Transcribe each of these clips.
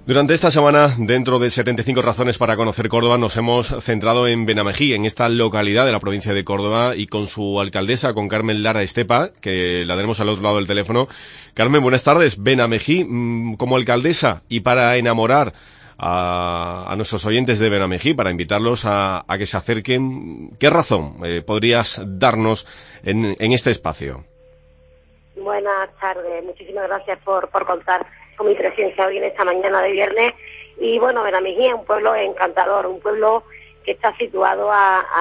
Durante esta semana, dentro de 75 razones para conocer Córdoba, nos hemos centrado en Benamejí, en esta localidad de la provincia de Córdoba, y con su alcaldesa, con Carmen Lara Estepa, que la tenemos al otro lado del teléfono. Carmen, buenas tardes. Benamejí, como alcaldesa, y para enamorar a nuestros oyentes de Benamejí, para invitarlos a que se acerquen, ¿qué razón podrías darnos en este espacio? Buenas tardes, muchísimas gracias por contar con mi presencia hoy en esta mañana de viernes. Y bueno, Benamejí es un pueblo encantador, un pueblo que está situado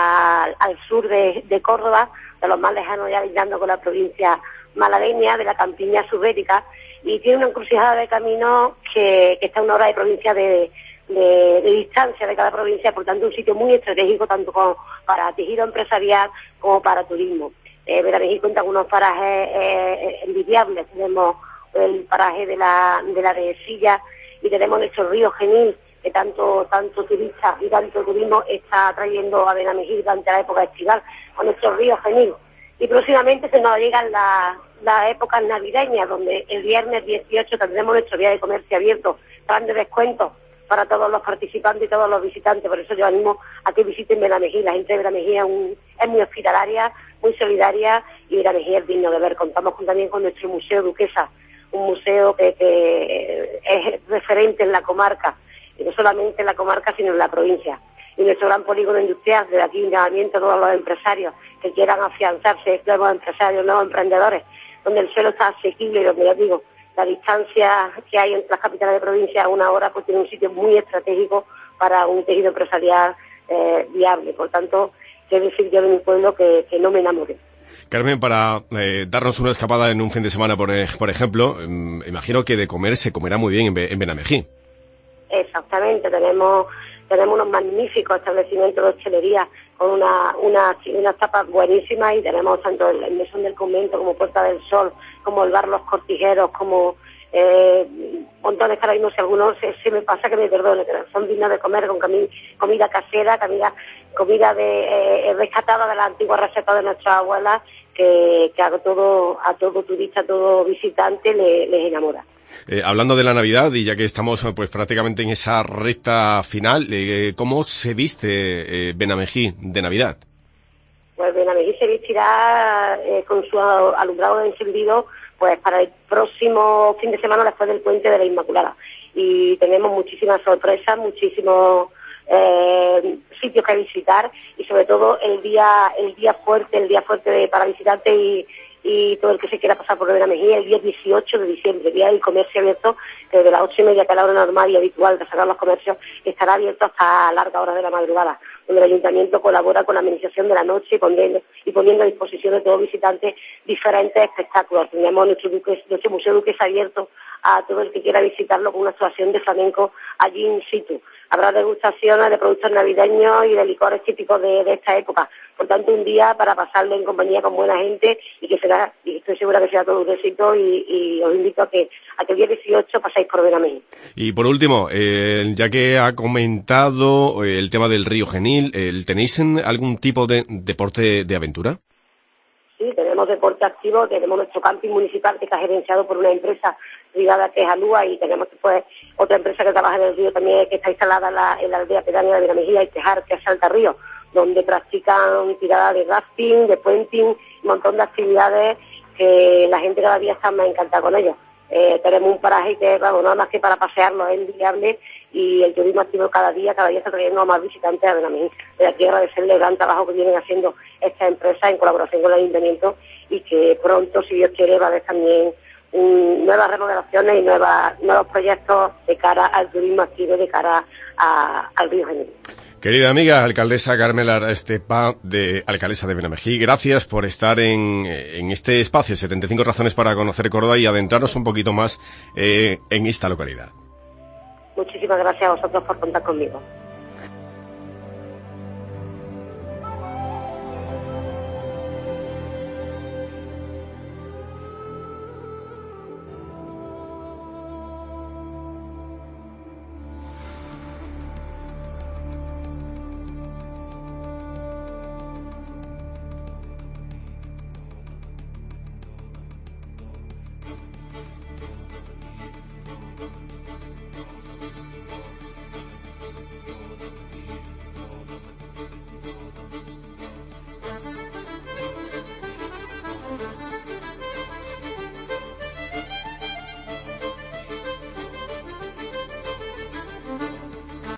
al sur de Córdoba, de los más lejanos, ya lindando con la provincia malagueña, de la campiña subbética, y tiene una encrucijada de camino que está a una hora de provincia de distancia de cada provincia, por tanto un sitio muy estratégico tanto para tejido empresarial como para turismo. Benamejí cuenta con unos parajes envidiables. Tenemos el paraje de la Dehesilla y tenemos nuestro río Genil, que tanto turistas y tanto turismo está trayendo a Benamejí durante la época estival, con nuestro río Genil. Y próximamente se nos llegan las épocas navideñas, donde el viernes 18 tendremos nuestro día de comercio abierto, grandes descuentos para todos los participantes y todos los visitantes. Por eso yo animo a que visiten Benamejí. La gente de Benamejí es muy hospitalaria, muy solidaria, y Benamejí es digno de ver. Contamos también con nuestro Museo Duquesa, un museo que es referente en la comarca, y no solamente en la comarca sino en la provincia. Y nuestro gran polígono industrial, desde aquí un llamamiento a todos los empresarios que quieran afianzarse, nuevos empresarios, nuevos emprendedores, donde el suelo está asequible y donde, ya digo, la distancia que hay entre las capitales de provincia a una hora, pues tiene un sitio muy estratégico para un tejido empresarial viable. Por tanto, quiero decir yo de mi pueblo que no me enamore. Carmen, para darnos una escapada en un fin de semana, por ejemplo, imagino que de comer se comerá muy bien en Benamejí. Exactamente, tenemos unos magníficos establecimientos de hostelería con unas tapas buenísimas, y tenemos tanto el Mesón del Convento como Puerta del Sol, como el Bar Los Cortijeros, como montones que ahora mismo, si algunos se me pasa que me perdone, pero son dignos de comer, con comida casera, comida rescatada de la antigua receta de nuestras abuelas, que a todo turista, a todo visitante les enamora. Hablando de la Navidad, y ya que estamos pues prácticamente en esa recta final, ¿cómo se viste Benamejí de Navidad? Pues Benamejí se vestirá con su alumbrado encendido pues para el próximo fin de semana después del Puente de la Inmaculada. Y tenemos muchísimas sorpresas, muchísimos sitios que visitar, y sobre todo el día fuerte para visitantes y todo el que se quiera pasar por Benamejí, el día 18 de diciembre, día del comercio abierto, que desde las 8:30, que es la hora normal y habitual de cerrar los comercios, estará abierto hasta larga hora de la madrugada, donde el ayuntamiento colabora con la administración de la noche y poniendo a disposición de todos visitantes diferentes espectáculos. Tenemos nuestro Museo Duquesa abierto a todo el que quiera visitarlo, con una actuación de flamenco allí in situ. Habrá degustaciones de productos navideños y de licores típicos de esta época. Por tanto, un día para pasarlo en compañía con buena gente, y estoy segura que será todo un éxito, y os invito a que el día 18 paséis por Benamejí. Y por último, ya que ha comentado el tema del río Genil, ¿tenéis algún tipo de deporte de aventura? Sí, tenemos deporte activo, tenemos nuestro camping municipal que está gerenciado por una empresa privada que es Alúa, y tenemos después otra empresa que trabaja en el río también, que está instalada en la aldea pedánea de Benamejí, y Tejar, que es Salta Río, donde practican tirada de rafting, de puenting, un montón de actividades que la gente cada día está más encantada con ellos. Tenemos un paraje que, vamos, nada más que para pasearlo es envidiable, y el turismo activo cada día está trayendo a más visitantes a Benamejí. Desde aquí agradecerle el gran trabajo que vienen haciendo estas empresas en colaboración con el ayuntamiento, y que pronto, si Dios quiere, va a haber también nuevas remodelaciones y nuevos proyectos de cara al turismo activo, de cara al río Genil. Querida amiga, alcaldesa Carmen Lara Estepa, alcaldesa de Benamejí, gracias por estar en este espacio, 75 razones para conocer Córdoba, y adentrarnos un poquito más en esta localidad. Muchísimas gracias a vosotros por contar conmigo.